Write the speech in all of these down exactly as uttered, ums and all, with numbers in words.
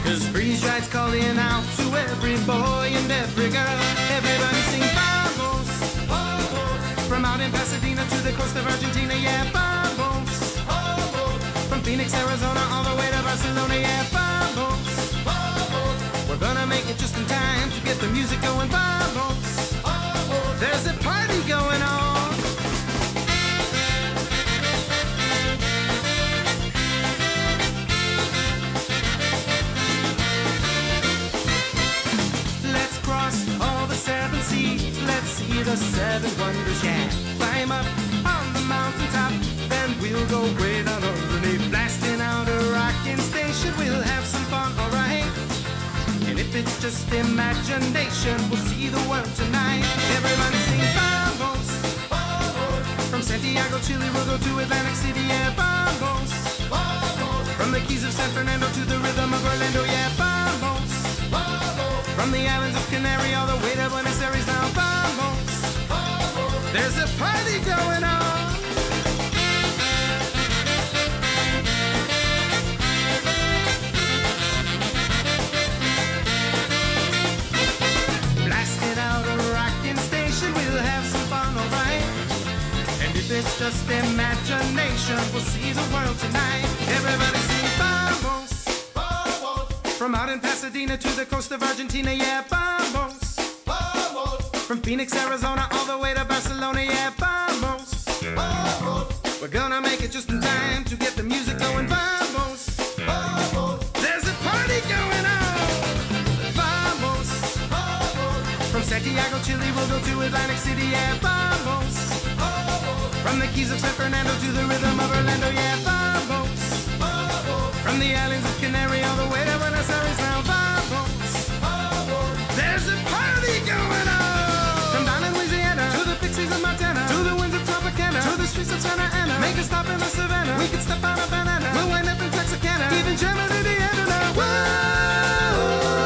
Cause freeze drive's calling out to every boy and every girl. Everybody sing vamos, vamos. From out in Pasadena to the coast of Argentina, yeah, vamos, vamos. From Phoenix, Arizona, all the way to Barcelona, yeah, vamos, vamos. We're gonna make it just in time to get the music going, vamos, vamos. There's a party going on. Let's cross all the seven seas. Let's see the seven wonders, yeah. Climb up on the mountaintop, then we'll go way down underneath. Blasting out a rocking station, we'll have some fun, alright. And if it's just imagination, we'll see the world tonight. Everybody sing vamos, vamos. From Santiago, Chile, we'll go to Atlantic City, yeah, vamos, vamos. From the Keys of San Fernando to the rhythm of Orlando, yeah, vamos, vamos. From the islands of Canary all the way to Buenos Aires, now vamos, vamos. There's a party going on. It's just imagination. We'll see the world tonight. Everybody sing vamos, vamos. From out in Pasadena to the coast of Argentina, yeah, vamos, vamos. From Phoenix, Arizona, all the way to Barcelona, yeah, vamos, vamos. We're gonna make it just in time to get the music going, vamos, vamos. There's a party going on. Vamos, vamos. From Santiago, Chile, we'll go to Atlantic City, yeah, vamos. From the Keys of San Fernando to the rhythm of Orlando, yeah, vamos, vamos. From the islands of Canary all the way to Buenos Aires, now vamos, vamos. There's a party going on. From down in Louisiana to the Pixies of Montana, to the winds of Tropicana, to the streets of Santa Ana. Make a stop in the Savannah, we can step on a banana. We'll wind up in Texarkana, even German Indiana. Now, whoa.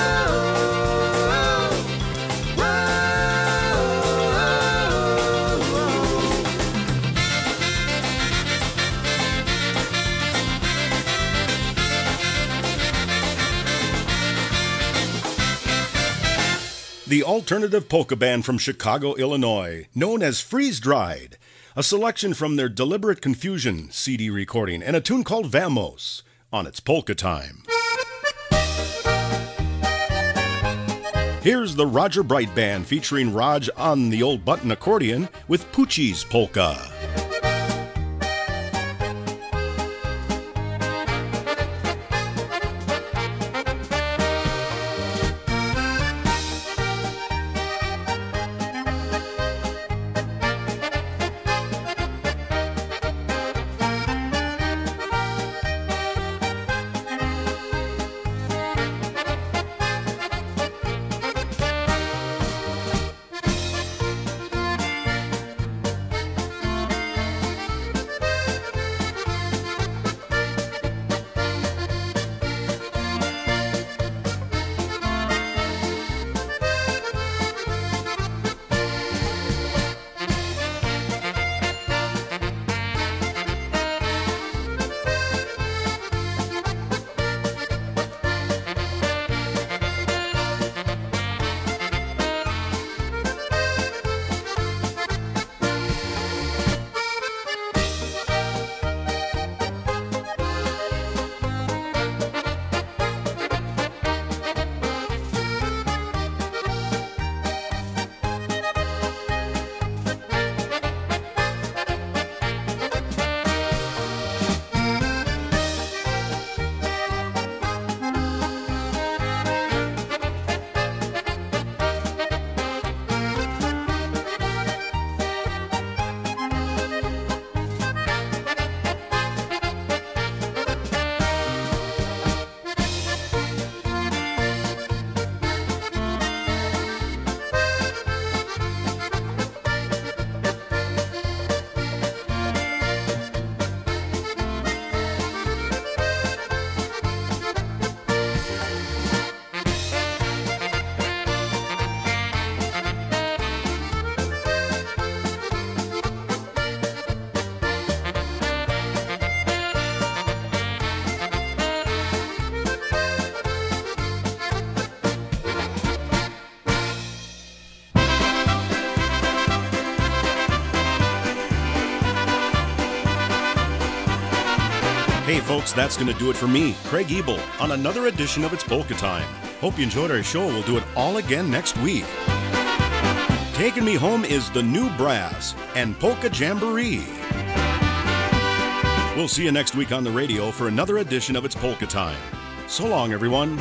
The alternative polka band from Chicago, Illinois, known as Freeze Dried, a selection from their Deliberate Confusion C D recording, and a tune called Vamos on its Polka Time. Here's the Roger Bright Band featuring Raj on the old button accordion with Poochie's Polka. Hey folks, that's going to do it for me, Craig Ebel, on another edition of It's Polka Time. Hope you enjoyed our show. We'll do it all again next week. Taking me home is the New Brass and Polka Jamboree. We'll see you next week on the radio for another edition of It's Polka Time. So long, everyone.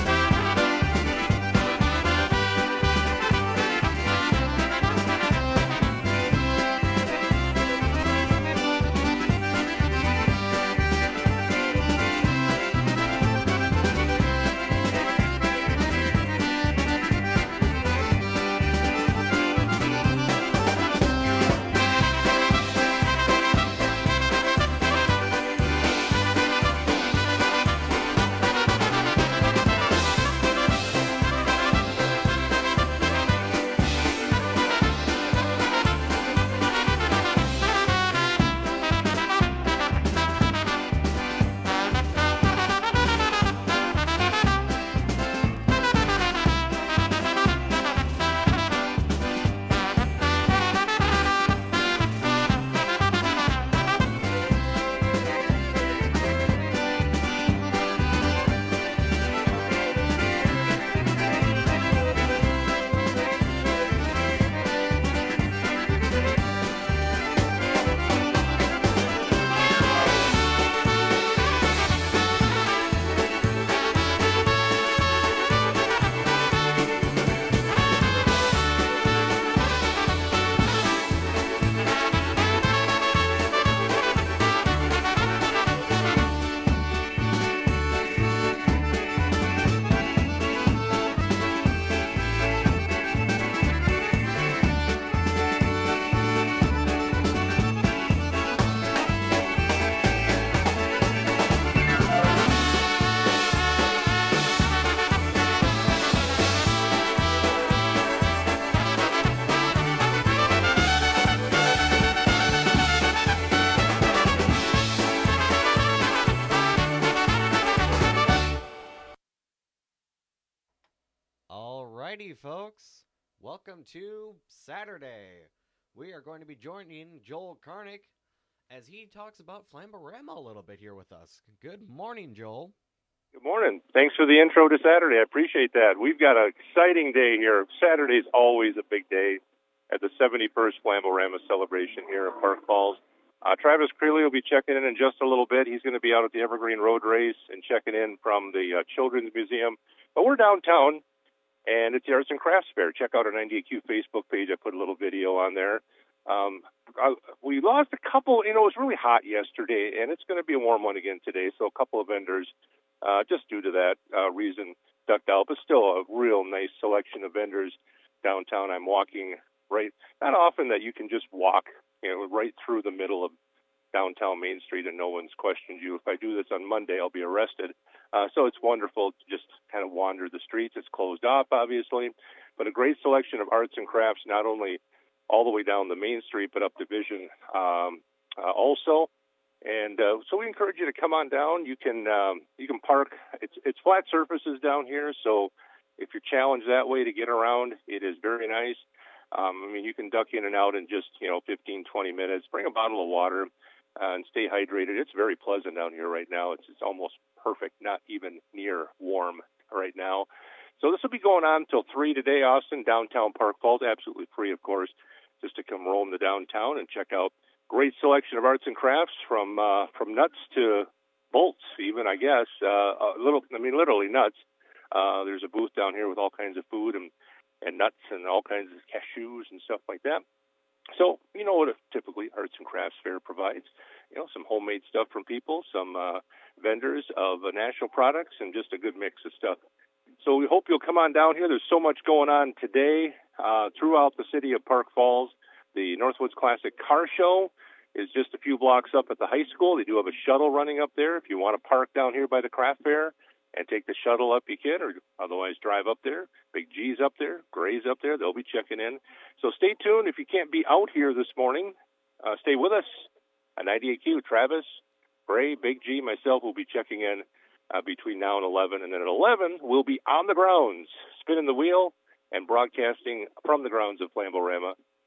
Alrighty, folks. Welcome to Saturday. We are going to be joining Joel Karnick as he talks about Flamborama a little bit here with us. Good morning, Joel. Good morning. Thanks for the intro to Saturday. I appreciate that. We've got an exciting day here. Saturday's always a big day at the seventy-first Flamborama celebration here at Park Falls. Uh, Travis Creeley will be checking in in just a little bit. He's going to be out at the Evergreen Road Race and checking in from the uh, Children's Museum. But we're downtown, and it's the Arts and Crafts Fair. Check out our ninety A Q Facebook page. I put a little video on there. Um, I, we lost a couple. You know, it was really hot yesterday, and it's going to be a warm one again today. So a couple of vendors, uh, just due to that uh, reason, ducked out. But still a real nice selection of vendors downtown. I'm walking right, not often that you can just walk, you know, right through the middle of downtown Main Street and no one's questioned you. If I do this on Monday, I'll be arrested. Uh, so it's wonderful to just kind of wander the streets. It's closed off, obviously, but a great selection of arts and crafts, not only all the way down the Main Street, but up Division um, uh, also. And uh, so we encourage you to come on down. You can um, you can park. It's it's flat surfaces down here, so if you're challenged that way to get around, it is very nice. Um, I mean, you can duck in and out in just, you know, fifteen, twenty minutes. Bring a bottle of water uh, and stay hydrated. It's very pleasant down here right now. It's it's almost perfect, not even near warm right now. So this will be going on until three today, Austin, downtown Park Falls, absolutely free, of course, just to come roam the downtown and check out great selection of arts and crafts from uh, from nuts to bolts, even, I guess. Uh, a little, I mean, literally nuts. Uh, there's a booth down here with all kinds of food and, and nuts and all kinds of cashews and stuff like that. So, you know what a typically arts and crafts fair provides. You know, some homemade stuff from people, some uh, vendors of uh, national products, and just a good mix of stuff. So we hope you'll come on down here. There's so much going on today uh, throughout the city of Park Falls. The Northwoods Classic Car Show is just a few blocks up at the high school. They do have a shuttle running up there. If you want to park down here by the craft fair and take the shuttle up, you can, or otherwise drive up there. Big G's up there, Gray's up there. They'll be checking in. So stay tuned. If you can't be out here this morning, uh, stay with us. On ninety A Q, Travis, Gray, Big G, myself will be checking in uh, between now and eleven. And then at eleven, we'll be on the grounds, spinning the wheel and broadcasting from the grounds of Flamborama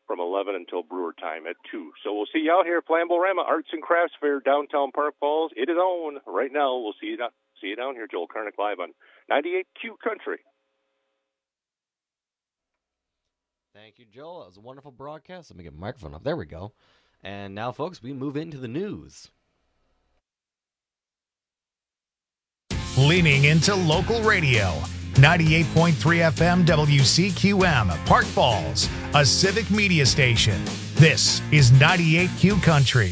from eleven until brewer time at two. So we'll see you out here, Flamborama Arts and Crafts Fair, downtown Park Falls. It is on right now. We'll see you down, see you down here, Joel Karnick, live on ninety-eight Q Country. Thank you, Joel. That was a wonderful broadcast. Let me get my microphone up. There we go. And now, folks, we move into the news. Leaning into local radio. ninety-eight point three F M W C Q M, Park Falls, a civic media station. This is ninety-eight Q Country.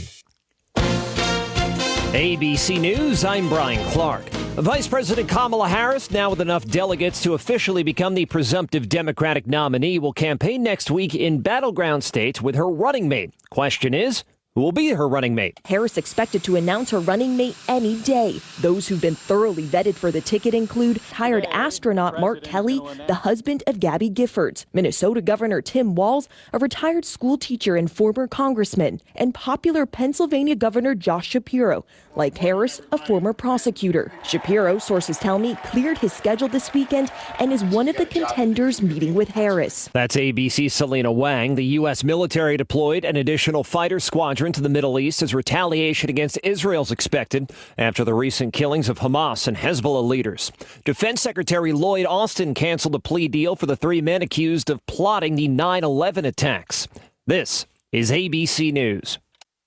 A B C News, I'm Brian Clark. Vice President Kamala Harris, now with enough delegates to officially become the presumptive Democratic nominee, will campaign next week in battleground states with her running mate. Question is, who will be her running mate? Harris expected to announce her running mate any day. Those who've been thoroughly vetted for the ticket include retired astronaut Mark Kelly, the husband of Gabby Giffords, Minnesota Governor Tim Walz, a retired school teacher and former congressman, and popular Pennsylvania Governor Josh Shapiro. Like Harris, a former prosecutor. Shapiro, sources tell me, cleared his schedule this weekend and is one of the contenders meeting with Harris. That's A B C's Selena Wang. The U S military deployed an additional fighter squadron to the Middle East as retaliation against Israel's expected after the recent killings of Hamas and Hezbollah leaders. Defense Secretary Lloyd Austin canceled a plea deal for the three men accused of plotting the nine eleven attacks. This is A B C News.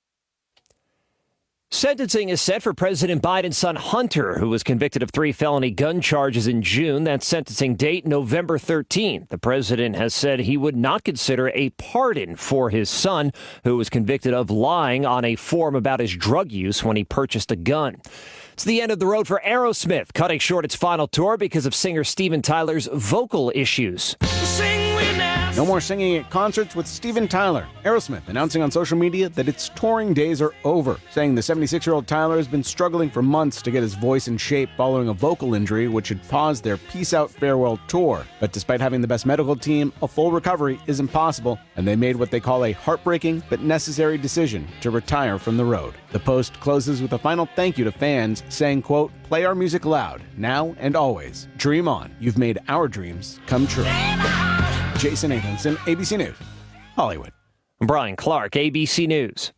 Sentencing is set for President Biden's son Hunter, who was convicted of three felony gun charges in June. That sentencing date, November thirteenth. The president has said he would not consider a pardon for his son, who was convicted of lying on a form about his drug use when he purchased a gun. It's the end of the road for Aerosmith, cutting short its final tour because of singer Steven Tyler's vocal issues. No more singing at concerts with Steven Tyler. Aerosmith announcing on social media that its touring days are over, saying the seventy-six-year-old Tyler has been struggling for months to get his voice in shape following a vocal injury which had paused their Peace Out Farewell tour. But despite having the best medical team, a full recovery is impossible, and they made what they call a heartbreaking but necessary decision to retire from the road. The post closes with a final thank you to fans, saying, quote, "Play our music loud, now and always. Dream on. You've made our dreams come true." Jason Nathanson, A B C News, Hollywood. Brian Clark, A B C News.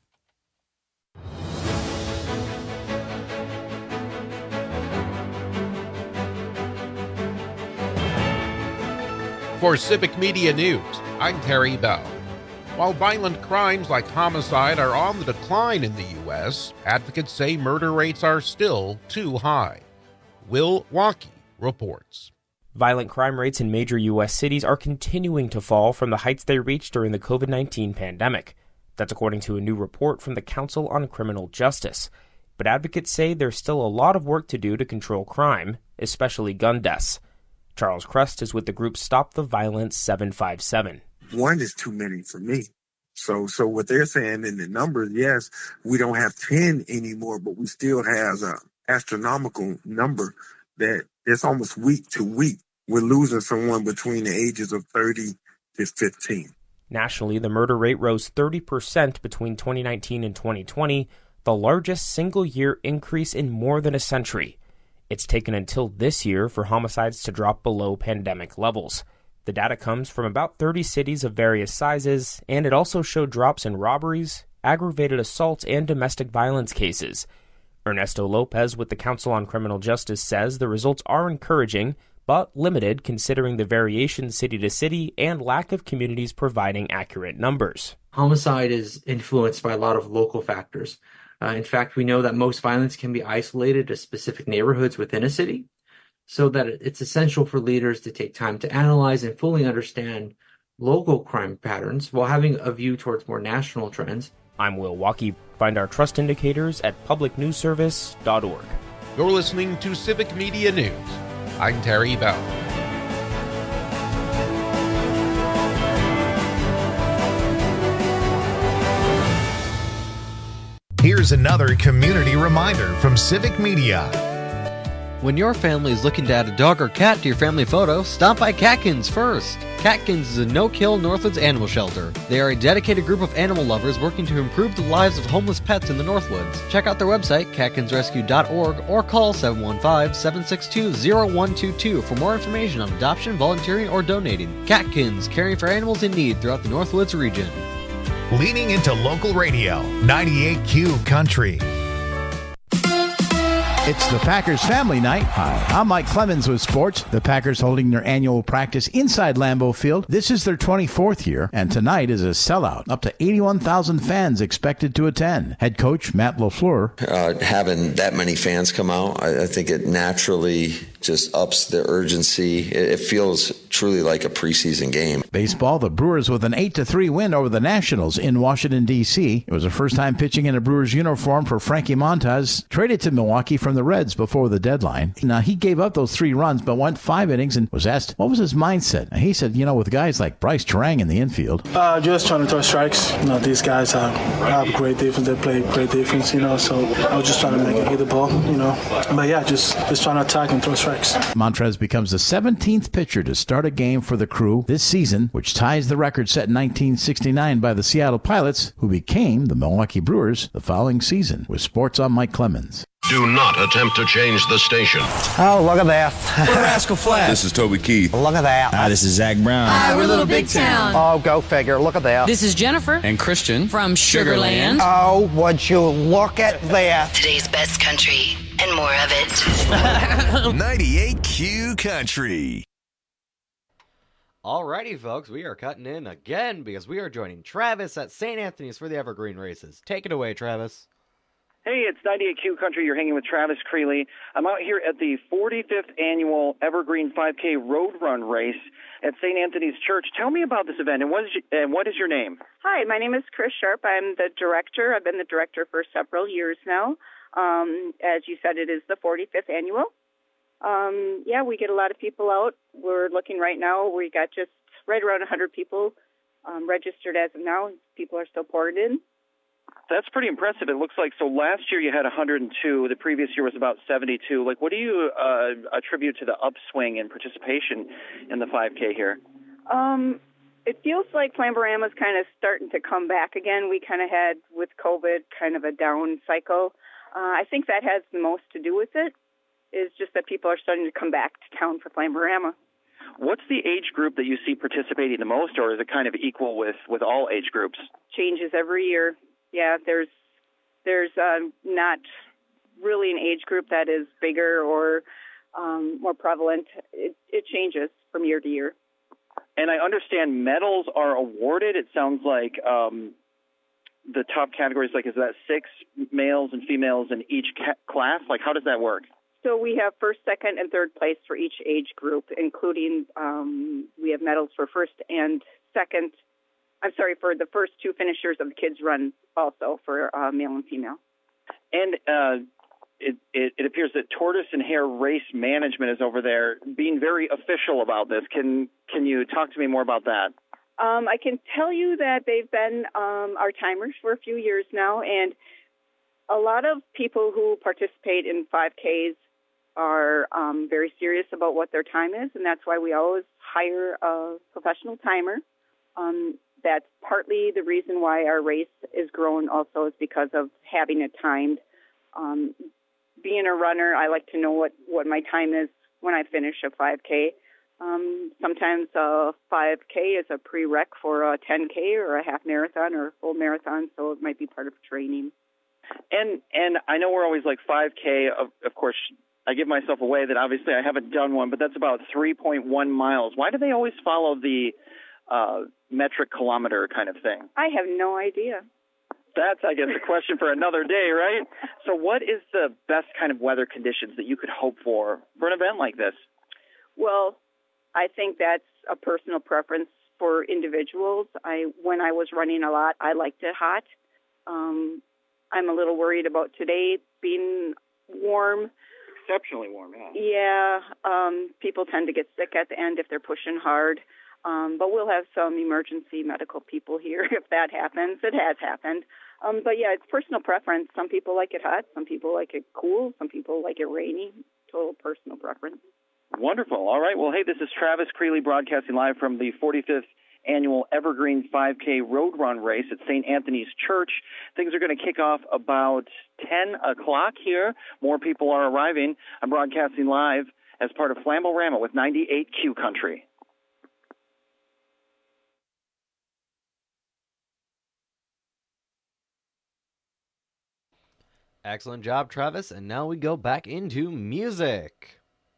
For Civic Media News, I'm Terry Bell. While violent crimes like homicide are on the decline in the U S, advocates say murder rates are still too high. Will Waukee reports. Violent crime rates in major U S cities are continuing to fall from the heights they reached during the covid nineteen pandemic. That's according to a new report from the Council on Criminal Justice. But advocates say there's still a lot of work to do to control crime, especially gun deaths. Charles Crest is with the group Stop the Violence seven five seven. One is too many for me. So so what they're saying in the numbers, yes, we don't have ten anymore, but we still have an astronomical number that it's almost week to week. We're losing someone between the ages of thirty to fifteen. Nationally, the murder rate rose thirty percent between twenty nineteen and twenty twenty, the largest single-year increase in more than a century. It's taken until this year for homicides to drop below pandemic levels. The data comes from about thirty cities of various sizes, and it also showed drops in robberies, aggravated assaults, and domestic violence cases. Ernesto Lopez with the Council on Criminal Justice says the results are encouraging, but limited considering the variation city to city and lack of communities providing accurate numbers. Homicide is influenced by a lot of local factors. Uh, in fact, we know that most violence can be isolated to specific neighborhoods within a city, so that it's essential for leaders to take time to analyze and fully understand local crime patterns while having a view towards more national trends. I'm Will Waukee. Find our trust indicators at public news service dot org. You're listening to Civic Media News. I'm Terry Bell. Here's another community reminder from Civic Media. When your family is looking to add a dog or cat to your family photo, stop by Catkins first. Catkins is a no-kill Northwoods animal shelter. They are a dedicated group of animal lovers working to improve the lives of homeless pets in the Northwoods. Check out their website, catkins rescue dot org, or call seven one five, seven six two, zero one two two for more information on adoption, volunteering, or donating. Catkins, caring for animals in need throughout the Northwoods region. Leaning into local radio, ninety-eight Q Country. It's the Packers family night. Hi, I'm Mike Clemens with sports. The Packers holding their annual practice inside Lambeau Field. This is their twenty-fourth year, and tonight is a sellout. Up to eighty-one thousand fans expected to attend. Head coach Matt LaFleur. Uh, having that many fans come out, I, I think it naturally just ups the urgency. It, it feels truly like a preseason game. Baseball, the Brewers with an eight to three win over the Nationals in Washington, D C It was the first time pitching in a Brewers uniform for Frankie Montas, traded to Milwaukee from the Reds before the deadline. Now, he gave up those three runs, but went five innings and was asked what was his mindset. And he said, you know, with guys like Bryce Terang in the infield. Uh, just trying to throw strikes. You know, these guys have, have great defense. They play great defense, you know, so I was just trying to make it hit the ball, you know. But yeah, just, just trying to attack and throw strikes. Montrez becomes the seventeenth pitcher to start a game for the Crew this season, which ties the record set in nineteen sixty-nine by the Seattle Pilots, who became the Milwaukee Brewers the following season. With sports, I'm Mike Clemens. Do not attempt to change the station. Oh, look at that. We're Rascal Flatts. This is Toby Keith. Look at that. Hi, this is Zach Brown. Hi, we're Little Big Town. Oh, go figure. Look at that. This is Jennifer. And Christian. From Sugarland. Oh, would you look at that. Today's best country and more of it. ninety-eight Q Country. Alrighty, folks, we are cutting in again because we are joining Travis at Saint Anthony's for the Evergreen Races. Take it away, Travis. Hey, it's ninety-eight Q Country. You're hanging with Travis Creeley. I'm out here at the forty-fifth Annual Evergreen five K Road Run Race at Saint Anthony's Church. Tell me about this event, and what is your, and what is your name? Hi, my name is Chris Sharp. I'm the director. I've been the director for several years now. Um, as you said, it is the forty-fifth Annual. Um, yeah, we get a lot of people out. We're looking right now. We got just right around one hundred people um, registered as of now. People are still poured in. That's pretty impressive. It looks like, so last year you had one hundred two. The previous year was about seventy-two. Like, what do you uh, attribute to the upswing in participation in the five K here? Um, it feels like Flamborama's kind of starting to come back again. We kind of had, with COVID, kind of a down cycle. Uh, I think that has the most to do with it, is just that people are starting to come back to town for Flamborama. What's the age group that you see participating the most, or is it kind of equal with, with all age groups? Changes every year. Yeah, there's there's uh, not really an age group that is bigger or um, more prevalent. It, it changes from year to year. And I understand medals are awarded. It sounds like um, the top categories, like, is that six males and females in each ca- class? Like, how does that work? So we have first, second, and third place for each age group, including um, we have medals for first and second. I'm sorry, for the first two finishers of the kids' run also for uh, male and female. And uh, it, it, it appears that Tortoise and Hare Race Management is over there being very official about this. Can can you talk to me more about that? Um, I can tell you that they've been um, our timers for a few years now, and a lot of people who participate in five Ks are um, very serious about what their time is, and that's why we always hire a professional timer. Um, That's partly the reason why our race is growing also, is because of having it timed. Um, being a runner, I like to know what, what my time is when I finish a five K. Um, sometimes a five K is a prereq for a ten K or a half marathon or a full marathon, so it might be part of training. And and I know we're always like five K, of, of course, I give myself away that obviously I haven't done one, but that's about three point one miles. Why do they always follow the uh, metric kilometer kind of thing? I have no idea. That's, I guess, a question for another day, right? So what is the best kind of weather conditions that you could hope for for an event like this? Well, I think that's a personal preference for individuals. I when I was running a lot, I liked it hot. Um, I'm a little worried about today being warm. Exceptionally warm, yeah. Yeah, um, people tend to get sick at the end if they're pushing hard. Um, but we'll have some emergency medical people here if that happens. It has happened. Um, but, yeah, it's personal preference. Some people like it hot. Some people like it cool. Some people like it rainy. total personal preference. Wonderful. All right. Well, hey, this is Travis Creeley broadcasting live from the forty-fifth Annual Evergreen five K Road Run Race at Saint Anthony's Church. Things are going to kick off about ten o'clock here. More people are arriving. I'm broadcasting live as part of Flamborama with ninety-eight Q Country. Excellent job, Travis. And now we go back into music.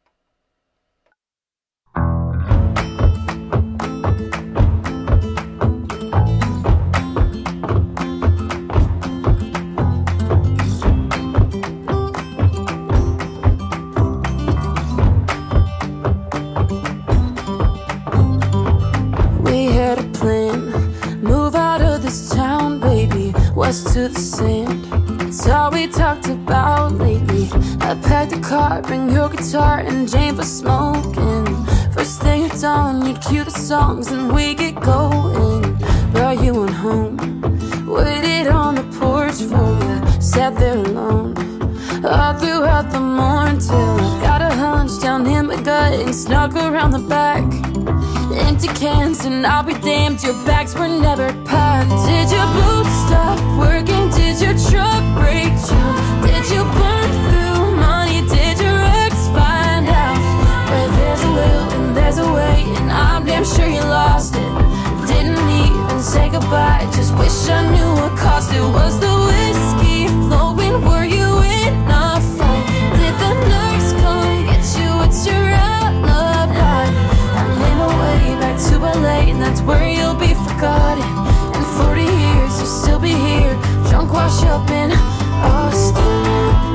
We had a plan, move out of this town, baby, west to the sand. It's all we talked about lately. I packed the car, bring your guitar and Jane for smoking. First thing you're done, you cue the songs and we get going. Brought you on home, waited on the porch for you, sat there alone all throughout the morning till I got a hunch down in my gut and snuck around the back. Empty cans and I'll be damned, your bags were never packed. Did your boots stop working? Did your truck break down? Did you burn through money? Did your ex find out? Where there's a will and there's a way, and I'm damn sure you lost it. Didn't even say goodbye, just wish I knew what caused it. Was the whiskey flowing? Were you in a fight? Did the nurse come get you? It's your alibi. I'm in a way back to L A, and that's where you'll be forgotten. In forty years, you'll still be here, drunk, wash up in Austin.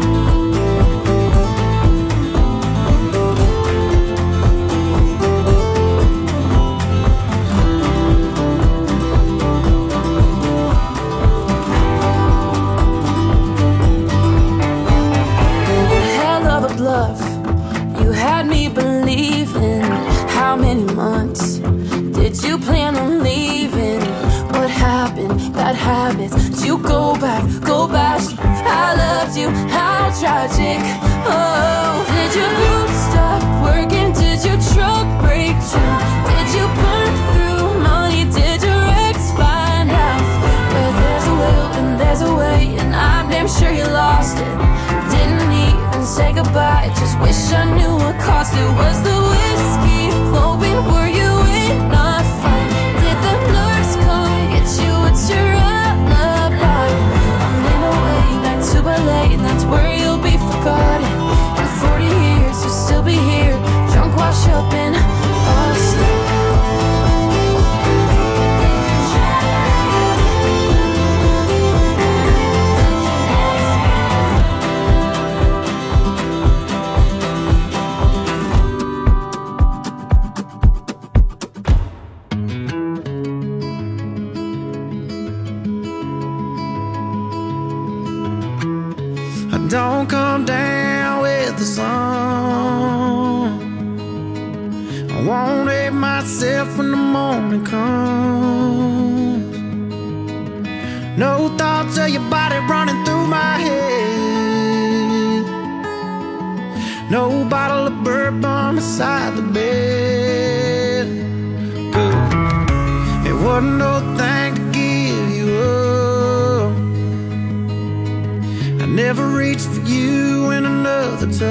Hell of a bluff, you had me believing. How many months did you plan on leaving? What happened? Bad habits. Did you go back? Go back. I loved you. How tragic. Oh, did your boots stop working? Did your truck break down? Did you burn through money? Did your ex find out? Where there's a will and there's a way, and I'm damn sure you lost it. Didn't even say goodbye, just wish I knew what caused it. Was the whiskey flowing? Were you in a fight? Did the nurse come get you? It's your alibi. I'm in a way back to L A, and that's where you'll be forgotten. In forty years, you'll still be here, drunk, wash up in Austin. Don't come down with the sun. I won't hate myself when the morning comes. No thoughts of your body running through my head. No bottle of bourbon beside the bed. Good. It wasn't no thing to give you up. Never reached for you in another touch.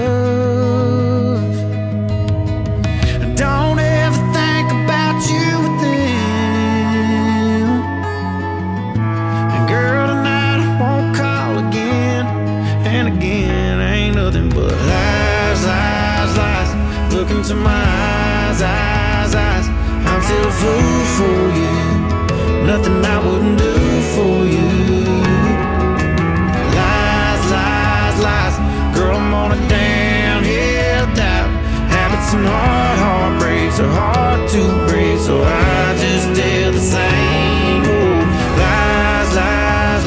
Don't ever think about you with them. And girl, tonight I won't call again. And again, ain't nothing but lies, lies, lies. Look into my eyes, eyes, eyes. I'm still a fool for you. Nothing I wouldn't do for you. Lies. Girl, I'm on a downhill doubt. Habits and hard heartbreaks are hard to break, so I just tell the same old lies, lies,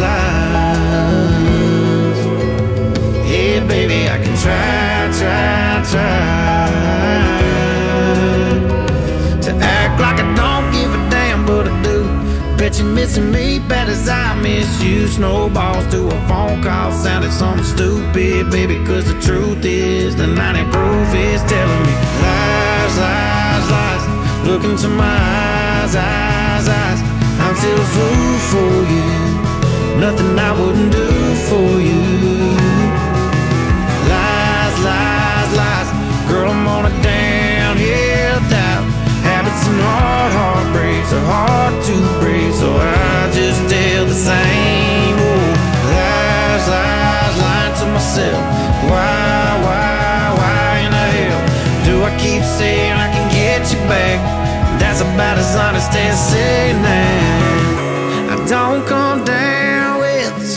lies. Yeah, baby, I can try, try, try to act like I don't give a damn, but I do. Bet you're missing me better as I miss you. Snowballs to a phone call sounded something stupid, baby, cause the truth is the ninety proof is telling me lies, lies, lies. Look into my eyes, eyes, eyes. I'm still a fool for you. Nothing I wouldn't do for you. Lies, lies, lies. Girl, I'm on a downhill dive. Habits and hard heartbreaks are hard to break, so I just tell the same old lies, lies, lying to myself. Why, why, why in the hell do I keep saying I can get you back? That's about as honest as saying that I don't come down with the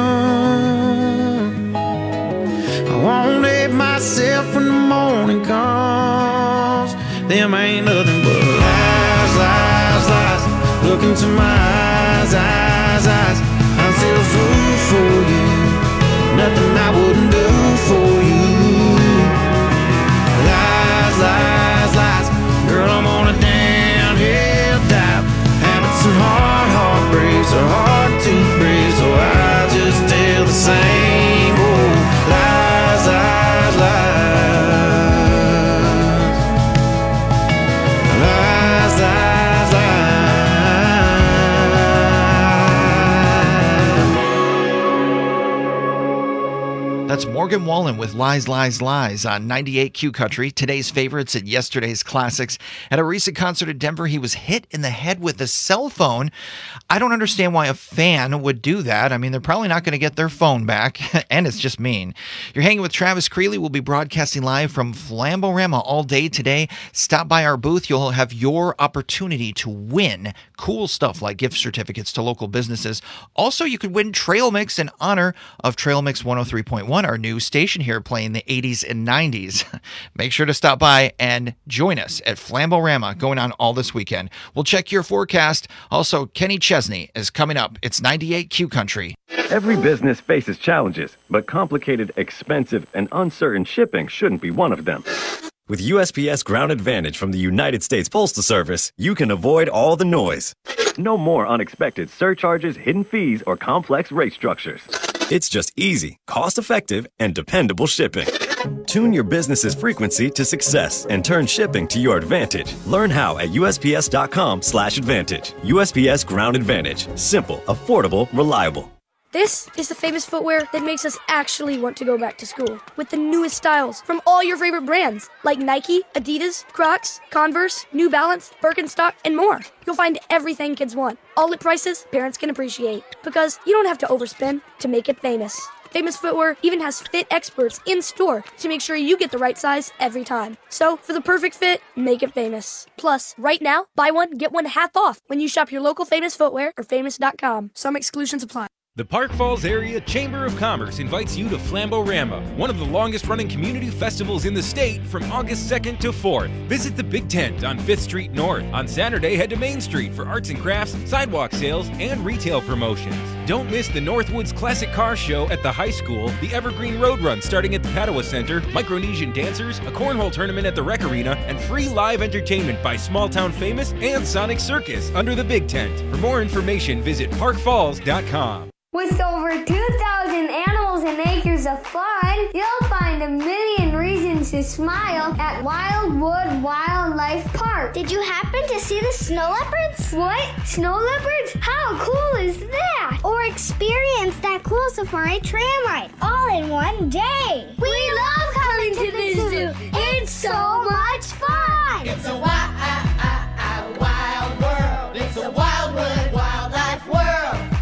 sun. I won't hate myself when the morning comes. Them ain't nothing but lies, lies, lies. Look into my eyes, eyes, eyes. I'm still a fool for you. Nothing I wouldn't do for you. Lies, lies, lies. Girl, I'm on a downhill dive. Habits and hard heartbreaks are hard to break, so I just tell the same old lies, lies, lies. Lies, lies, lies. That's Morgan Wallen with Lies, Lies, Lies on ninety-eight Q Country. Today's favorites and yesterday's classics. At a recent concert in Denver, he was hit in the head with a cell phone. I don't understand why a fan would do that. I mean, they're probably not going to get their phone back, and it's just mean. You're hanging with Travis Creeley. We'll be broadcasting live from Flamborama all day today. Stop by our booth. You'll have your opportunity to win cool stuff like gift certificates to local businesses. Also, you could win Trail Mix in honor of Trail Mix one oh three point one, our new station here playing the eighties and nineties. Make sure to stop by and join us at Flamborama going on all this weekend. We'll check your forecast. Also, Kenny Chesney is coming up. It's ninety-eight Q Country. Every business faces challenges, but complicated, expensive, and uncertain shipping shouldn't be one of them. With U S P S Ground Advantage from the United States Postal Service, you can avoid all the noise. No more unexpected surcharges, hidden fees, or complex rate structures. It's just easy, cost-effective, and dependable shipping. Tune your business's frequency to success and turn shipping to your advantage. Learn how at U S P S dot com slash advantage. U S P S Ground Advantage. Simple, affordable, reliable. This is the famous footwear that makes us actually want to go back to school. With the newest styles from all your favorite brands, like Nike, Adidas, Crocs, Converse, New Balance, Birkenstock, and more. You'll find everything kids want, all at prices parents can appreciate. Because you don't have to overspend to make it famous. Famous Footwear even has fit experts in store to make sure you get the right size every time. So, for the perfect fit, make it famous. Plus, right now, buy one, get one half off when you shop your local Famous Footwear or famous dot com. Some exclusions apply. The Park Falls Area Chamber of Commerce invites you to Flamborama, one of the longest-running community festivals in the state, from August second to fourth. Visit the Big Tent on fifth Street North. On Saturday, head to Main Street for arts and crafts, sidewalk sales, and retail promotions. Don't miss the Northwoods Classic Car Show at the high school, the Evergreen Road Run starting at the Padua Center, Micronesian dancers, a cornhole tournament at the Rec Arena, and free live entertainment by Small Town Famous and Sonic Circus under the Big Tent. For more information, visit park falls dot com. With over two thousand animals and acres of fun, you'll find a million reasons to smile at Wildwood Wildlife Park. Did you happen to see the snow leopards? What? Snow leopards? How cool is that? Or experience that cool safari tram ride all in one day. We, we love coming to the zoo. zoo. It's so much fun. It's a wild, wild world. It's a Wildwood Wildlife world.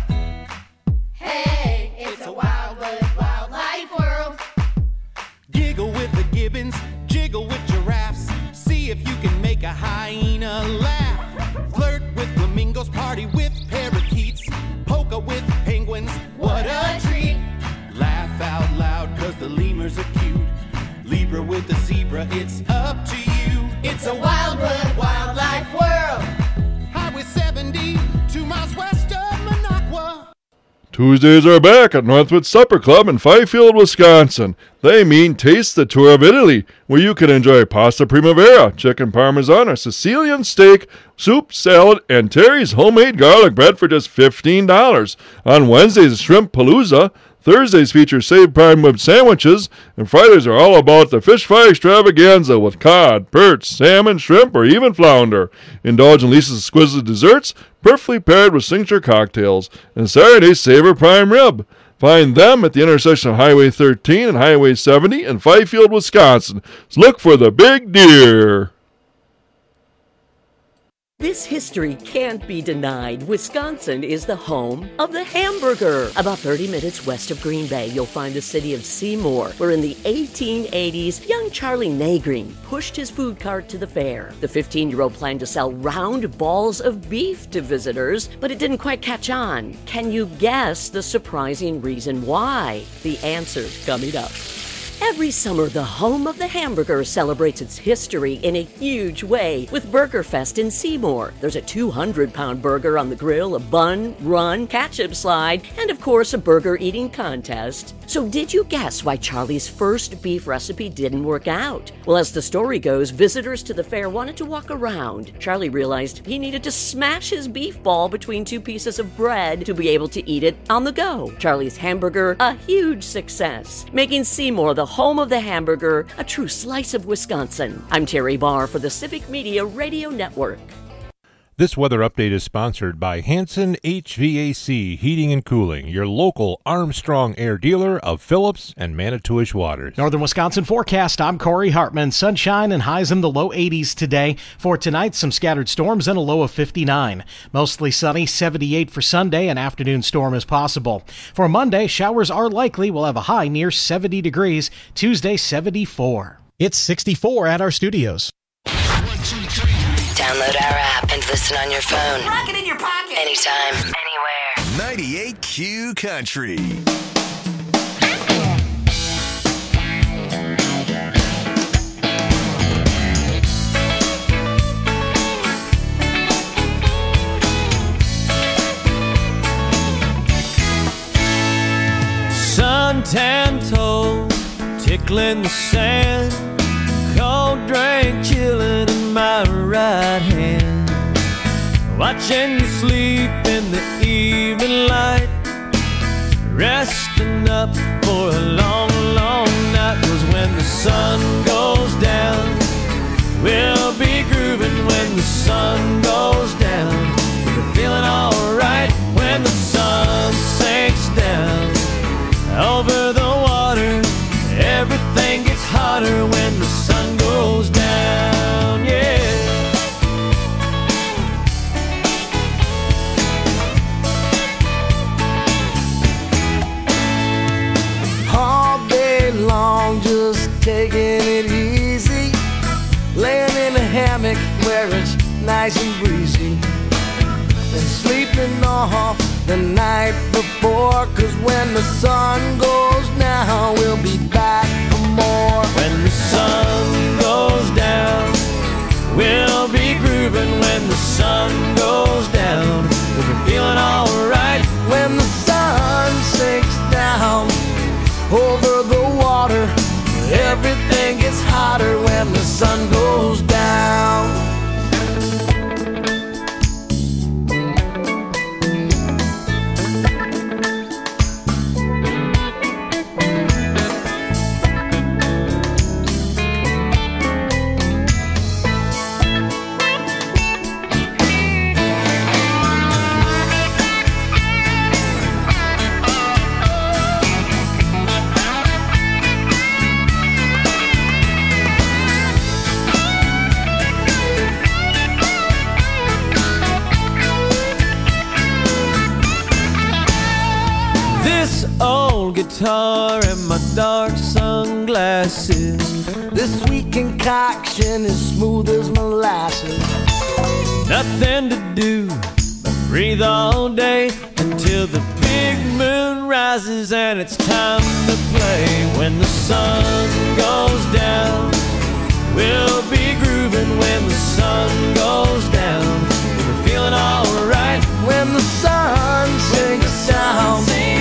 Hey, it's a Wildwood Wildlife world. Giggle with the gibbons, jiggle with giraffes. See if you can make a hyena laugh. Flirt with flamingos, party with parakeets. Polka with penguins, what a treat. Laugh out loud cause the lemurs are cute. Libra with the zebra, it's up to you. It's a Wildwood Wildlife world. Highway seventy, two miles west of Minocqua. Tuesdays are back at Northwood Supper Club in Fifield, Wisconsin. They mean Taste the Tour of Italy, where you can enjoy pasta primavera, chicken parmesan, or Sicilian steak, soup, salad, and Terry's homemade garlic bread for just fifteen dollars. On Wednesdays, Shrimp Palooza. Thursdays feature saved prime rib sandwiches, and Fridays are all about the fish fry extravaganza with cod, perch, salmon, shrimp, or even flounder. Indulge in Lisa's exquisite desserts, perfectly paired with signature cocktails. And Saturdays, savor prime rib. Find them at the intersection of Highway thirteen and Highway seventy in Fifield, Wisconsin. So look for the big deer. This history can't be denied. Wisconsin is the home of the hamburger. About thirty minutes west of Green Bay, you'll find the city of Seymour, where in the eighteen eighties, young Charlie Nagreen pushed his food cart to the fair. The fifteen-year-old planned to sell round balls of beef to visitors, but it didn't quite catch on. Can you guess the surprising reason why? The answer's coming up. Every summer, the home of the hamburger celebrates its history in a huge way with Burger Fest in Seymour. There's a two hundred pound burger on the grill, a bun, run, ketchup slide, and of course a burger eating contest. So did you guess why Charlie's first beef recipe didn't work out? Well, as the story goes, visitors to the fair wanted to walk around. Charlie realized he needed to smash his beef ball between two pieces of bread to be able to eat it on the go. Charlie's hamburger, a huge success, making Seymour the home of the hamburger, a true slice of Wisconsin. I'm Terry Barr for the Civic Media Radio Network. This weather update is sponsored by Hanson H V A C Heating and Cooling, your local Armstrong Air dealer of Phillips and Manitowish Waters. Northern Wisconsin forecast. I'm Corey Hartman. Sunshine and highs in the low eighties today. For tonight, some scattered storms and a low of fifty-nine. Mostly sunny, seventy-eight for Sunday. An afternoon storm is possible. For Monday, showers are likely. We'll have a high near seventy degrees. Tuesday, seventy-four. It's sixty-four at our studios. Download our app and listen on your phone. Rock it in your pocket. Anytime, anywhere. ninety-eight Q Country. Suntan toes, tickling the sand, cold drink chilling in my right hand, watching you sleep in the evening light, resting up for a long, long night. 'Cause when the sun goes down, we'll be grooving. When the sun goes down, we're feeling alright. When the sun sinks down over the water, everything gets hotter when the sun goes down, yeah. All day long, just taking it easy, laying in a hammock where it's nice and breezy, and sleeping off the night before. 'Cause when the sun goes down, we'll be back for more. When the sun goes down, we'll be grooving. When the sun goes down, we'll be feeling alright. When the sun sinks down over the water, everything gets hotter when the sun goes down. Old guitar and my dark sunglasses, this sweet concoction is smooth as molasses. Nothing to do but breathe all day until the big moon rises and it's time to play. When the sun goes down, we'll be grooving. When the sun goes down, we're feeling alright. When the sun sinks down,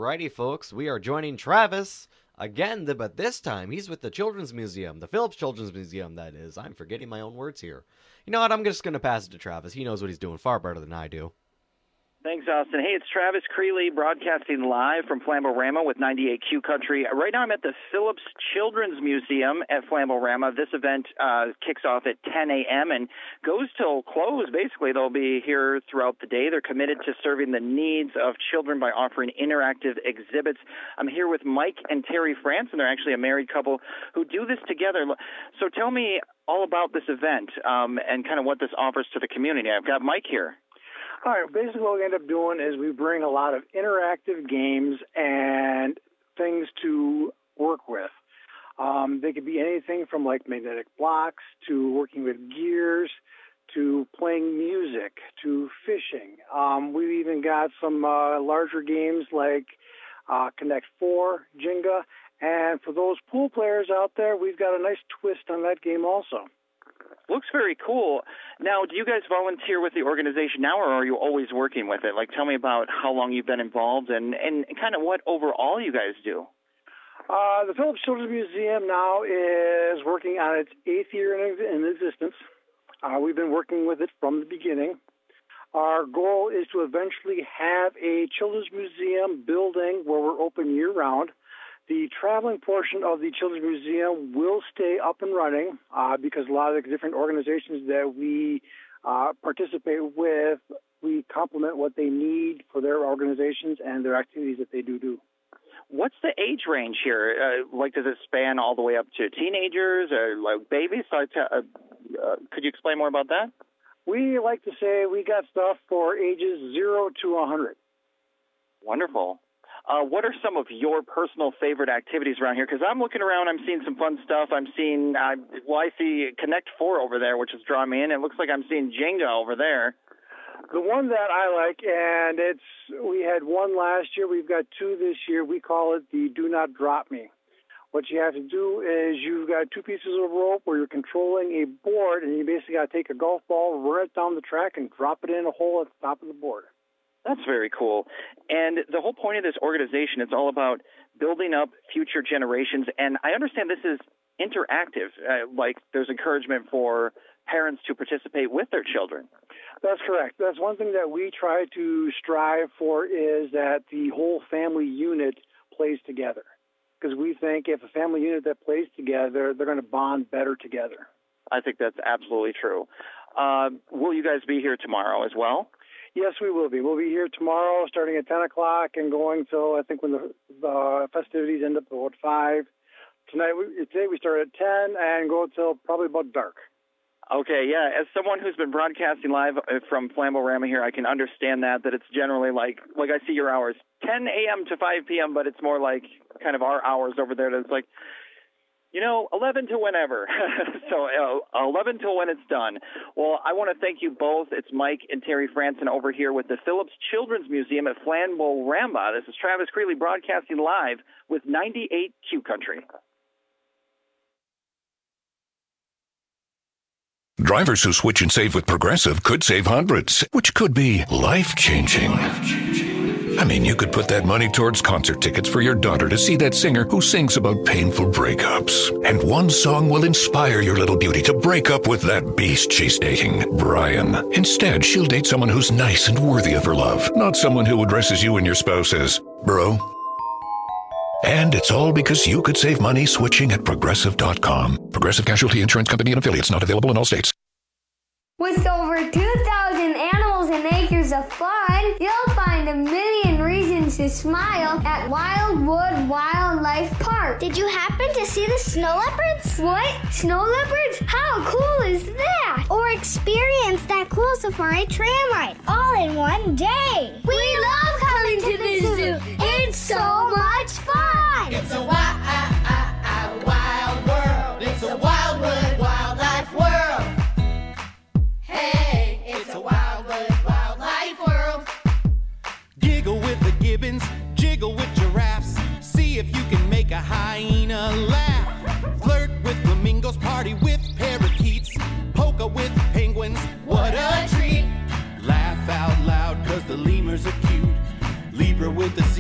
Alrighty, folks, we are joining Travis again, but this time he's with the Children's Museum, the Phillips Children's Museum, that is. I'm forgetting my own words here. You know what? I'm just going to pass it to Travis. He knows what he's doing far better than I do. Thanks, Austin. Hey, it's Travis Creeley broadcasting live from Flambo-Rama with ninety-eight Q Country. Right now I'm at the Phillips Children's Museum at Flambo-Rama. This event uh, kicks off at ten a.m. and goes till close. Basically, they'll be here throughout the day. They're committed to serving the needs of children by offering interactive exhibits. I'm here with Mike and Terry Franson. They're actually a married couple who do this together. So tell me all about this event um, and kind of what this offers to the community. I've got Mike here. All right, basically what we end up doing is we bring a lot of interactive games and things to work with. Um, they could be anything from like magnetic blocks to working with gears to playing music to fishing. Um, we've even got some uh, larger games like uh, Connect Four, Jenga, and for those pool players out there, we've got a nice twist on that game also. Looks very cool. Now, do you guys volunteer with the organization now, or are you always working with it? Like, tell me about how long you've been involved and, and kind of what overall you guys do. Uh, the Phillips Children's Museum now is working on its eighth year in, in existence. Uh, we've been working with it from the beginning. Our goal is to eventually have a children's museum building where we're open year-round. The traveling portion of the Children's Museum will stay up and running uh, because a lot of the different organizations that we uh, participate with, we complement what they need for their organizations and their activities that they do do. What's the age range here? Uh, like, does it span all the way up to teenagers or like babies? So, uh, uh, could you explain more about that? We like to say we got stuff for ages zero to one hundred. Wonderful. Uh, what are some of your personal favorite activities around here? Because I'm looking around, I'm seeing some fun stuff. I'm seeing, uh, well, I see Connect Four over there, which is drawing me in. It looks like I'm seeing Jenga over there. The one that I like, and it's we had one last year, we've got two this year. We call it the Do Not Drop Me. What you have to do is you've got two pieces of rope where you're controlling a board, and you basically got to take a golf ball, run it down the track, and drop it in a hole at the top of the board. That's very cool. And the whole point of this organization, it's all about building up future generations. And I understand this is interactive, uh, like there's encouragement for parents to participate with their children. That's correct. That's one thing that we try to strive for is that the whole family unit plays together. Because we think if a family unit that plays together, they're going to bond better together. I think that's absolutely true. Uh, will you guys be here tomorrow as well? Yes, we will be. We'll be here tomorrow starting at ten o'clock and going till, I think, when the uh, festivities end up at about five. Tonight, we, today we start at ten and go till probably about dark. Okay, yeah. As someone who's been broadcasting live from Flambo-Rama here, I can understand that, that it's generally like, like I see your hours, ten a.m. to five p.m., but it's more like kind of our hours over there. That's like, you know, eleven to whenever. So uh, eleven till when it's done. Well, I want to thank you both. It's Mike and Terry Franson over here with the Phillips Children's Museum at Flambo-Rama. This is Travis Creeley broadcasting live with ninety-eight Q Country. Drivers who switch and save with Progressive could save hundreds, which could be life-changing. I mean, you could put that money towards concert tickets for your daughter to see that singer who sings about painful breakups. And one song will inspire your little beauty to break up with that beast she's dating, Brian. Instead, she'll date someone who's nice and worthy of her love, not someone who addresses you and your spouse as bro. And it's all because you could save money switching at Progressive dot com. Progressive Casualty Insurance Company and affiliates, not available in all states. With over two thousand animals and acres of fun, you'll find a million reasons to smile at Wildwood Wildlife Park. Did you happen to see the snow leopards? What? Snow leopards? How cool is that? Or experience that cool safari tram ride all in one day. We, we love coming to the zoo. zoo. It's so much fun. It's a wild, wild world. It's a Wildwood Wildlife world. Hey, it's a Wildwood Wildlife world. Giggle with the gibbons, jiggle with giraffes. See if you can make a hyena laugh. Flirt with flamingos, party with parakeets. Polka with penguins, what a treat. Laugh out loud cause the lemurs are cute. Libra with the zebra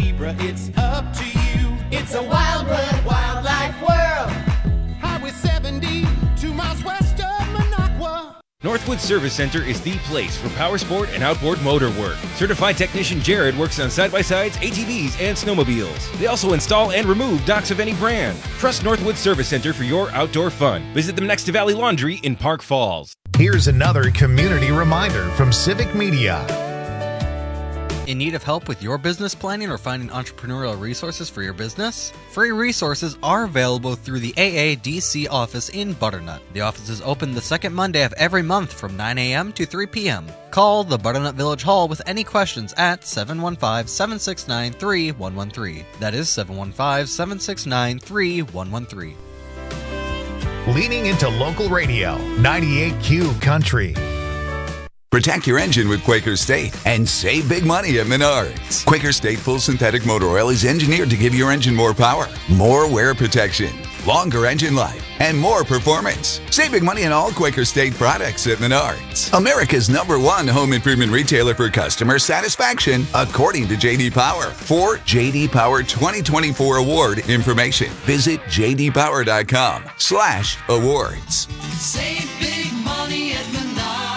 it's up to you. It's a Wildwood Wildlife World. Highway seventy, two miles west of Minocqua. Northwood Service Center is the place for power sport and outboard motor work. Certified technician Jared works on side-by-sides, A T Vs, and snowmobiles. They also install and remove docks of any brand. Trust Northwood Service Center for your outdoor fun. Visit them next to Valley Laundry in Park Falls. Here's another community reminder from Civic Media. In need of help with your business planning or finding entrepreneurial resources for your business? Free resources are available through the A A D C office in Butternut. The office is open the second Monday of every month from nine a.m. to three p.m. Call the Butternut Village Hall with any questions at seven one five, seven six nine, three one one three. That is seven one five, seven six nine, three one one three. Leaning into local radio, ninety-eight Q Country. Protect your engine with Quaker State and save big money at Menards. Quaker State Full Synthetic Motor Oil is engineered to give your engine more power, more wear protection, longer engine life, and more performance. Save big money on all Quaker State products at Menards. America's number one home improvement retailer for customer satisfaction, according to J D Power. For J D Power twenty twenty-four award information, visit j d power dot com slash awards. Save big money at Menards.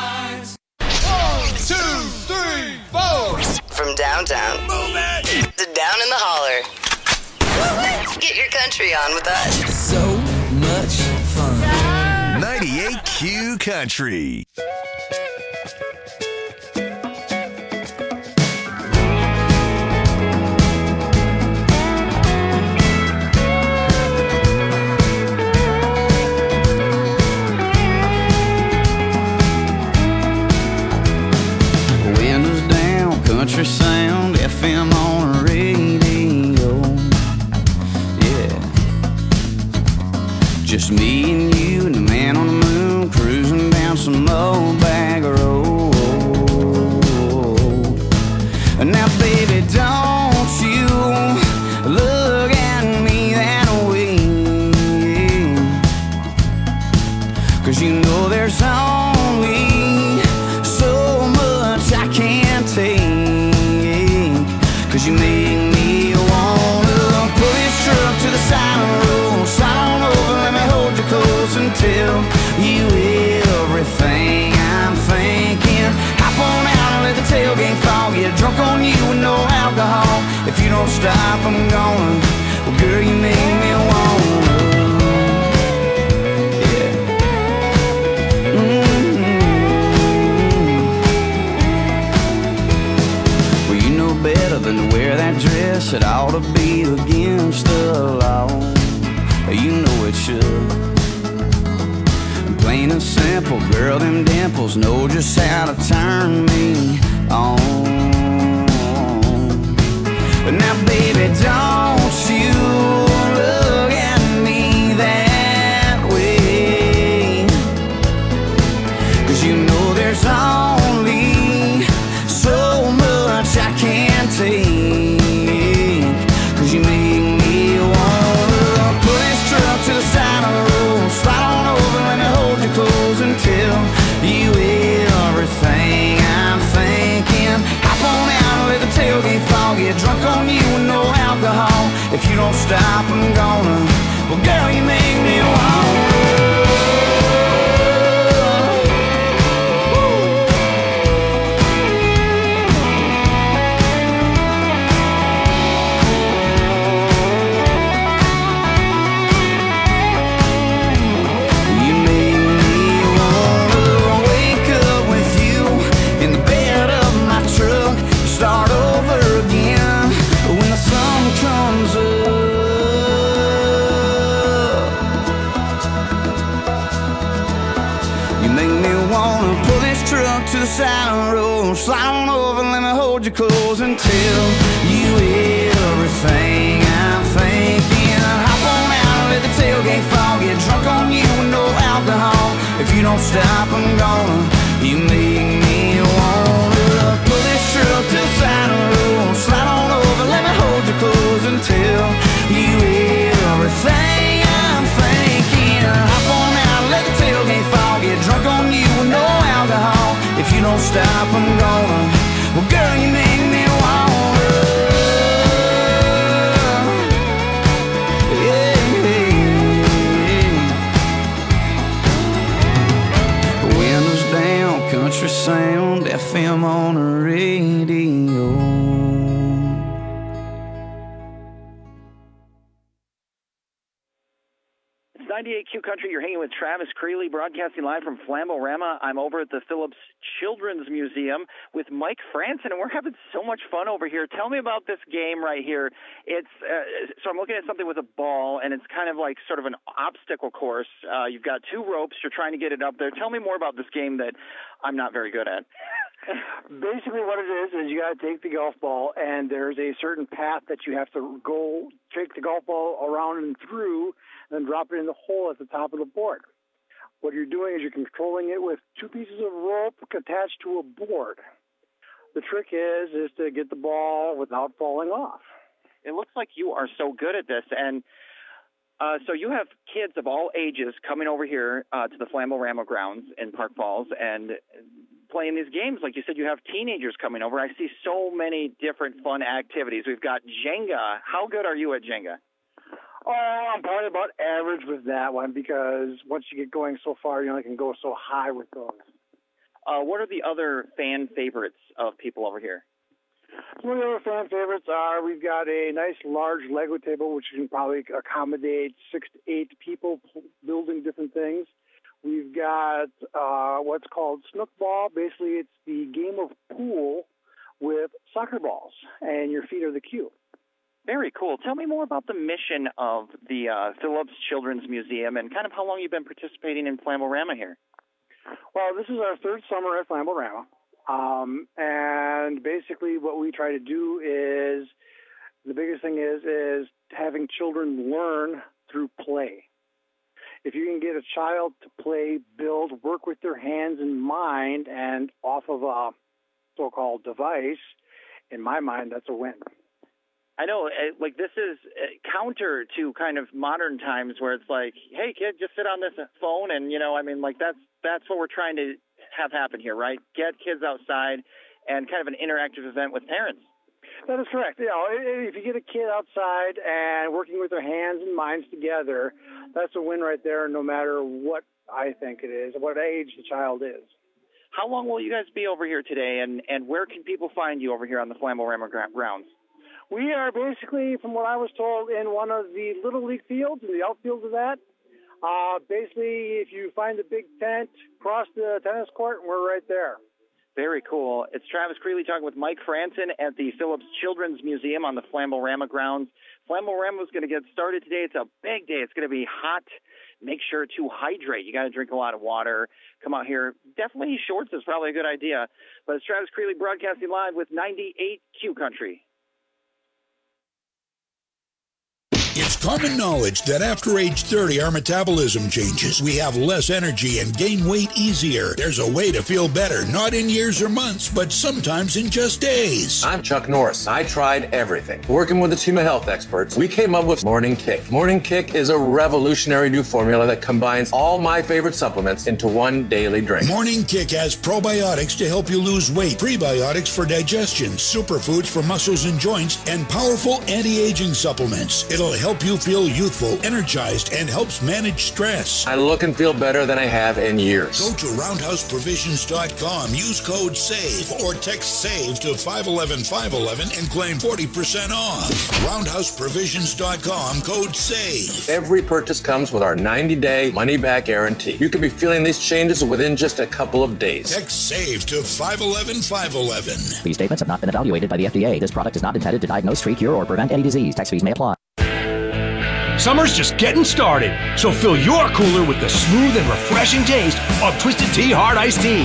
Two, three, four. From downtown Move it. to down in the holler. Get your country on with us. So much fun. ninety-eight Q Country. Country sound, F M on the radio. Yeah. Just me and you and the man on the moon cruising down some old bag road. Now, baby, don't you look at me that way. 'Cause you know there's only so much I can't take. 'Cause you make me wanna pull this truck to the side of the road. Slide on over, let me hold you close and tell you everything I'm thinking. Hop on out and let the tailgate fall. Get drunk on you with no alcohol. If you don't stop, I'm gonna. Well, girl, you make me wanna. Yeah. Mm-hmm. Well, you know better than to wear that dress. It ought to be against the law. You know it should. Plain and simple, girl, them dimples know just how to turn me on. But now, baby, don't you look at me that way. 'Cause you know there's only so much I can't take. 'Cause you make me wanna pull this truck to the side of the road. Slide on over, let me hold you close and tell you everything I'm thinking. Hop on out and let the tailgate fall. Get drunk on you with no alcohol. If you don't stop, I'm gonna. Well, girl, you make me wanna. Start over again when the sun comes up. You make me wanna pull this truck to the side of the road. Slide on over, let me hold you close and tell you everything I'm thinking. Hop on out and let the tailgate fall. Get drunk on you with no alcohol. If you don't stop, I'm gonna. You make me wanna pull this truck to the side of the road. Slide on over, let me hold you close and tell you everything I'm thinking. Hop on out, let the tailgate fall. Get drunk on you with no alcohol. If you don't stop, I'm gonna. Well, girl, you make me wanna. ninety-eight Q Country. You're hanging with Travis Creeley, broadcasting live from Flambo-Rama. I'm over at the Phillips Children's Museum with Mike Franson, and we're having so much fun over here. Tell me about this game right here. It's uh, so I'm looking at something with a ball, and it's kind of like sort of an obstacle course. Uh, you've got two ropes. You're trying to get it up there. Tell me more about this game that I'm not very good at. Basically what it is is you got to take the golf ball, and there's a certain path that you have to go, take the golf ball around and through, and then drop it in the hole at the top of the board. What you're doing is you're controlling it with two pieces of rope attached to a board. The trick is is to get the ball without falling off. It looks like you are so good at this, and uh, so you have kids of all ages coming over here uh, to the Flambo-Rama grounds in Park Falls and playing these games. Like you said, you have teenagers coming over. I see so many different fun activities. We've got Jenga. How good are you at Jenga? Oh, I'm probably about average with that one because once you get going so far, you only can go so high with those. Uh, what are the other fan favorites of people over here? Some of the other fan favorites are we've got a nice large Lego table, which can probably accommodate six to eight people building different things. We've got uh, what's called snook ball. Basically, it's the game of pool with soccer balls, and your feet are the cue. Very cool. Tell me more about the mission of the uh, Phillips Children's Museum and kind of how long you've been participating in Flambo-Rama here. Well, this is our third summer at Flambo-Rama, um, and basically what we try to do is, the biggest thing is, is having children learn through play. If you can get a child to play, build, work with their hands and mind and off of a so-called device, in my mind, that's a win. I know, like, this is counter to kind of modern times where it's like, hey, kid, just sit on this phone and, you know, I mean, like, that's that's what we're trying to have happen here, right? Get kids outside and kind of an interactive event with parents. That is correct. You know, if you get a kid outside and working with their hands and minds together, that's a win right there, no matter what I think it is, what age the child is. How long will you guys be over here today, and, and where can people find you over here on the Flambo-Rama grounds? We are basically, from what I was told, in one of the Little League fields, in the outfield of that. Uh, basically, if you find the big tent, cross the tennis court, and we're right there. Very cool. It's Travis Creeley talking with Mike Franson at the Phillips Children's Museum on the Flambo-Rama grounds. Flambo-Rama is going to get started today. It's a big day. It's going to be hot. Make sure to hydrate. You got to drink a lot of water. Come out here. Definitely shorts is probably a good idea. But it's Travis Creeley broadcasting live with ninety-eight Q Country. It's common knowledge that after age thirty, our metabolism changes. We have less energy and gain weight easier. There's a way to feel better, not in years or months, but sometimes in just days. I'm Chuck Norris. I tried everything. Working with a team of health experts, we came up with Morning Kick. Morning Kick is a revolutionary new formula that combines all my favorite supplements into one daily drink. Morning Kick has probiotics to help you lose weight, prebiotics for digestion, superfoods for muscles and joints, and powerful anti-aging supplements. It'll help help you feel youthful, energized, and helps manage stress. I look and feel better than I have in years. Go to roundhouse provisions dot com, use code SAVE, or text SAVE to five one one five one one and claim forty percent off. roundhouse provisions dot com, code SAVE. Every purchase comes with our ninety-day money-back guarantee. You could be feeling these changes within just a couple of days. Text SAVE to five one one five one one. These statements have not been evaluated by the F D A. This product is not intended to diagnose, treat, cure, or prevent any disease. Tax fees may apply. Summer's just getting started, so fill your cooler with the smooth and refreshing taste of Twisted Tea Hard Iced Tea.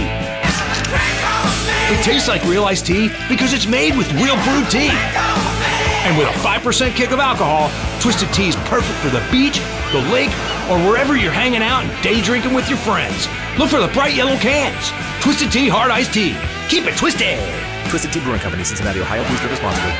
It tastes like real iced tea because it's made with real brewed tea. And with a five percent kick of alcohol, Twisted Tea is perfect for the beach, the lake, or wherever you're hanging out and day drinking with your friends. Look for the bright yellow cans. Twisted Tea Hard Iced Tea. Keep it twisted. Twisted Tea Brewing Company, Cincinnati, Ohio. Please drink responsibly.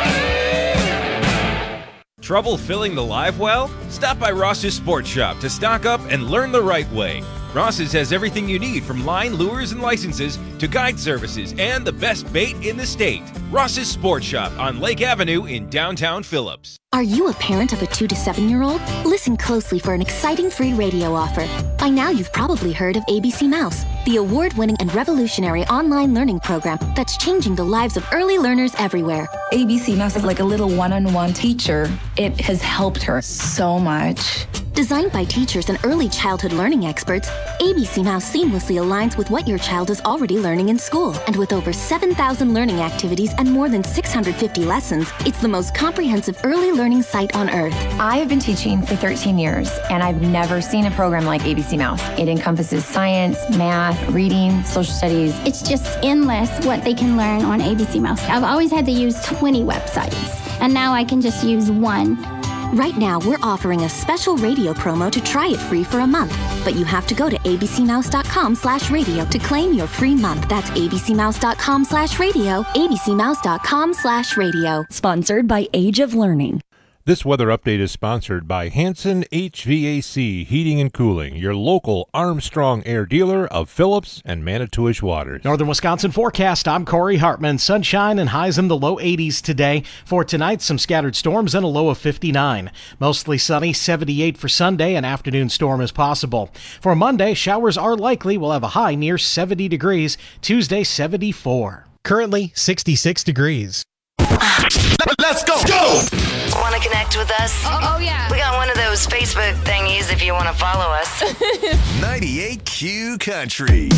Trouble filling the live well? Stop by Ross's Sports Shop to stock up and learn the right way. Ross's has everything you need from line, lures, and licenses to guide services and the best bait in the state. Ross's Sports Shop on Lake Avenue in downtown Phillips. Are you a parent of a two to seven year old? Listen closely for an exciting free radio offer. By now, you've probably heard of A B C Mouse, the award-winning and revolutionary online learning program that's changing the lives of early learners everywhere. A B C Mouse is like a little one-on-one teacher. It has helped her so much. Designed by teachers and early childhood learning experts, A B C Mouse seamlessly aligns with what your child is already learning in school. And with over seven thousand learning activities and more than six hundred fifty lessons, it's the most comprehensive early learning site on earth. I have been teaching for thirteen years, and I've never seen a program like A B C Mouse. It encompasses science, math, reading, social studies. It's just endless what they can learn on A B C Mouse. I've always had to use twenty websites, and now I can just use one. Right now, we're offering a special radio promo to try it free for a month. But you have to go to abcmouse.com slash radio to claim your free month. That's abcmouse.com slash radio, abcmouse.com slash radio. Sponsored by Age of Learning. This weather update is sponsored by Hanson H V A C Heating and Cooling, your local Armstrong Air dealer of Phillips and Manitowish Waters. Northern Wisconsin forecast. I'm Corey Hartman. Sunshine and highs in the low eighties today. For tonight, some scattered storms and a low of fifty-nine. Mostly sunny, seventy-eight for Sunday. An afternoon storm is possible. For Monday, showers are likely. We'll have a high near seventy degrees. Tuesday, seventy-four. Currently, sixty-six degrees. Let's go! Go! Want to connect with us? Oh, oh, yeah. We got one of those Facebook thingies if you want to follow us. ninety-eight Q Country.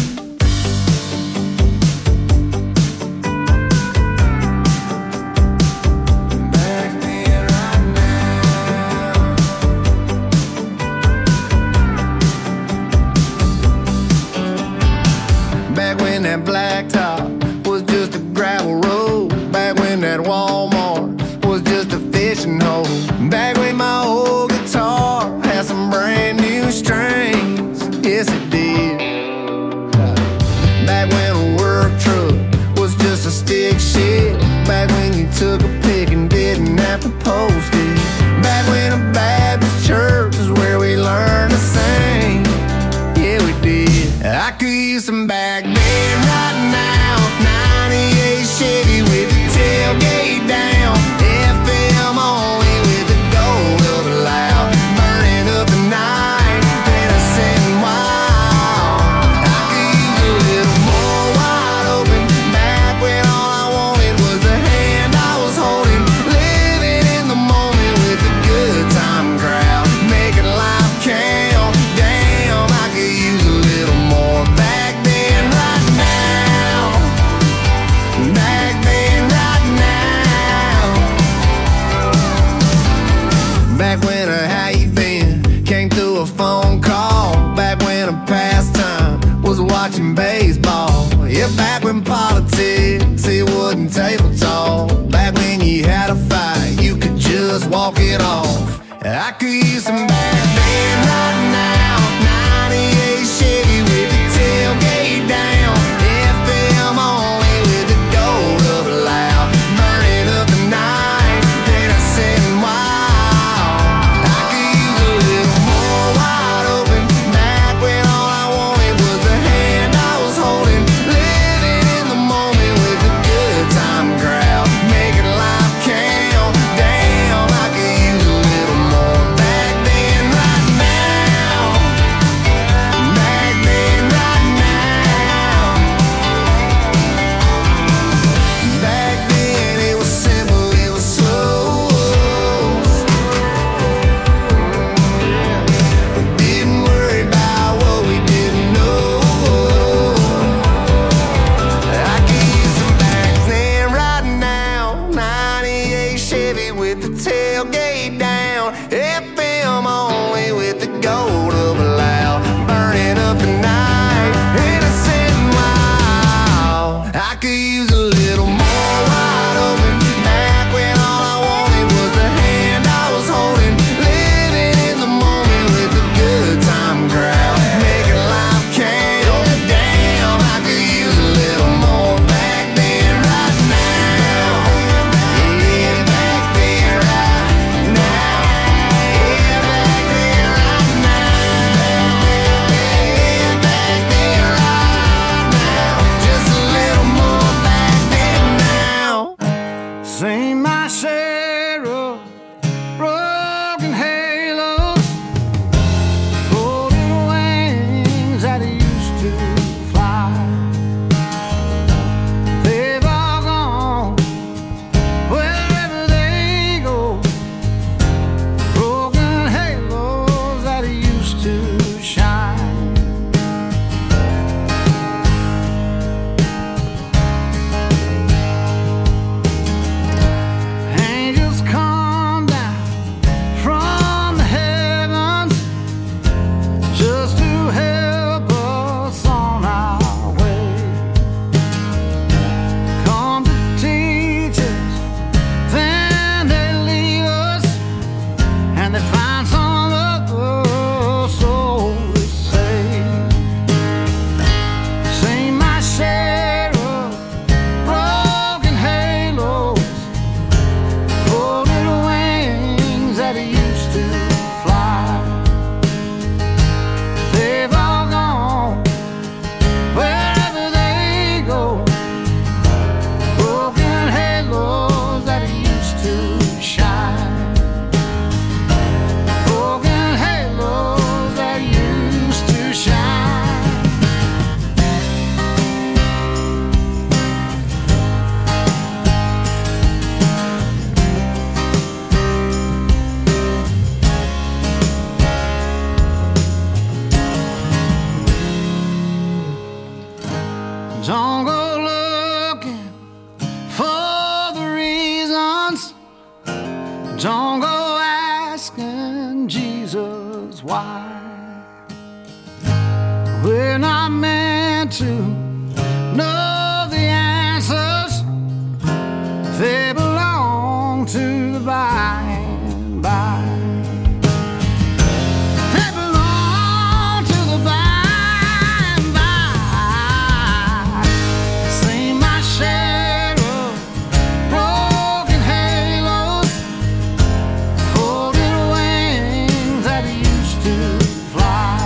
Back when that blacktop was just a gravel road. Back when that Walmart was just a fishing hole. Back when my old guitar had some brand new strings. Yes, it did. Back when a work truck was just a stick shift. Back when you took a pic and didn't have to post it. Back when a Baptist church is where we learned to sing. Yeah, we did. I could use some back then right now. ninety-eight Chevy with the tailgate down. F M only with the gold of the loud. Burning up the night and a setting wild. I could use a little more wide open. Back when all I wanted was the hand I was holding. Living in the moment with a good time crowd. Making life count. Damn, I could use a little more back then. Don't go looking for the reasons. Don't go asking Jesus why. We're not meant to know the answers. They belong to the by and by. They belong to the by and by. Seen my share of broken halos, folded wings that used to fly.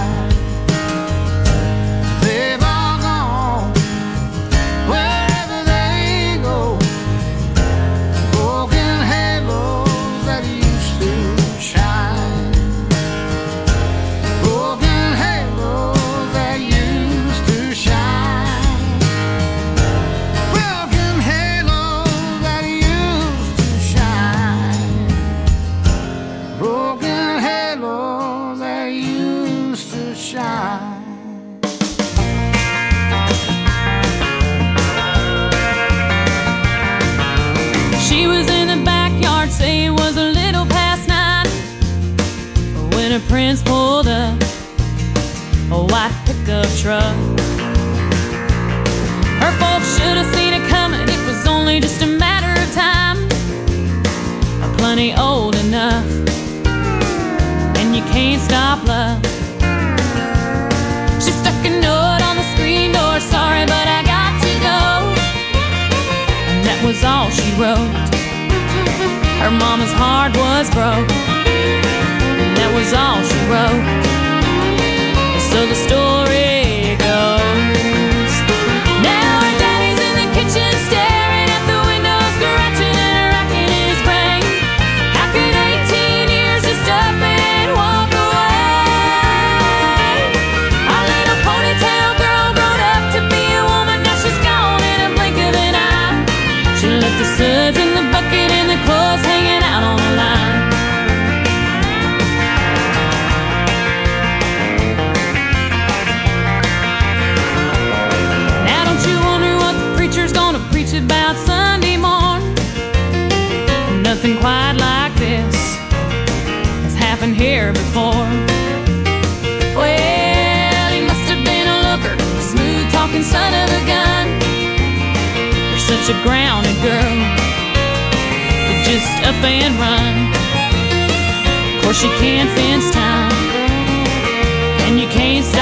They've all gone wherever they go. Broken halos that used to shine. Broken halos that used to shine. Broken halos that used to shine. Broken halos that used to shine. She was in the backyard, say it was a little past nine, when her prince pulled up a white pickup truck. Her folks should have seen it coming, it was only just a matter of time. Plenty old enough, and you can't stop love. She stuck a note on the screen door, sorry but I got to go. And that was all she wrote. Her mama's heart was broke, and that was all she wrote. So the story goes. Now her daddy's in the kitchen staring at the window, scratching and racking his brains. How could eighteen years just up and walk away? Our little ponytail girl grown up to be a woman, now she's gone in a blink of an eye. She left the suds in the bucket and the clothes hanging out on the line. Now don't you wonder what the preacher's gonna preach about Sunday morn? Nothing quite like this has happened here before. Well, he must have been a looker, a smooth talking son of a gun. You're such a grounded girl, just up and run. Of course you can't fence time, and you can't stop